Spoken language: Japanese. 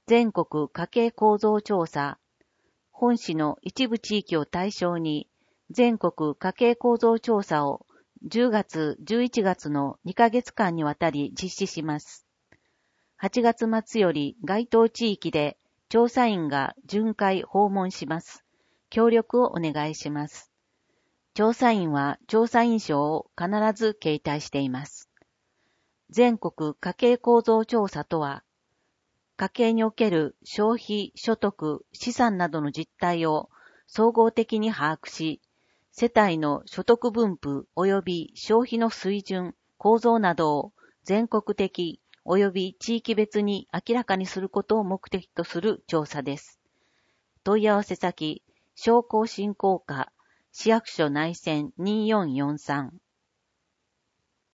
全国家計構造調査、本市の一部地域を対象に、全国家計構造調査を10月、11月の2ヶ月間にわたり実施します。8月末より該当地域で調査員が巡回訪問します。協力をお願いします。調査員は調査員証を必ず携帯しています。全国家計構造調査とは、家計における消費、所得、資産などの実態を総合的に把握し、世帯の所得分布及び消費の水準、構造などを全国的及び地域別に明らかにすることを目的とする調査です。問い合わせ先、商工振興課、市役所内線2443